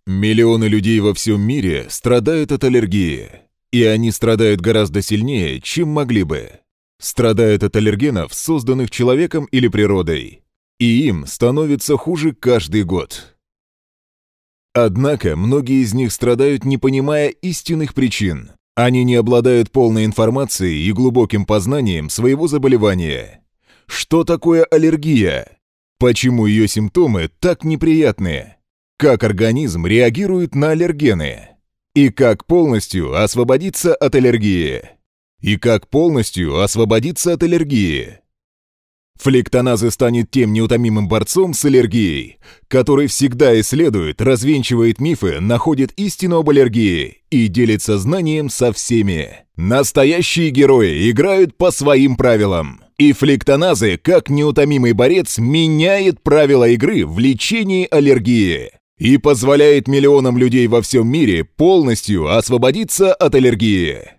Миллионы людей во всем мире страдают от аллергии. И они страдают гораздо сильнее, чем могли бы. Страдают от аллергенов, созданных человеком или природой. И им становится хуже каждый год. Однако многие из них страдают, не понимая истинных причин. Они не обладают полной информацией и глубоким познанием своего заболевания. Что такое аллергия? Почему ее симптомы так неприятные? Как организм реагирует на аллергены? И как полностью освободиться от аллергии? Флектоназа станет тем неутомимым борцом с аллергией, который всегда исследует, развенчивает мифы, находит истину об аллергии и делится знанием со всеми. Настоящие герои играют по своим правилам. И флектоназы, как неутомимый борец, меняет правила игры в лечении аллергии и позволяет миллионам людей во всем мире полностью освободиться от аллергии.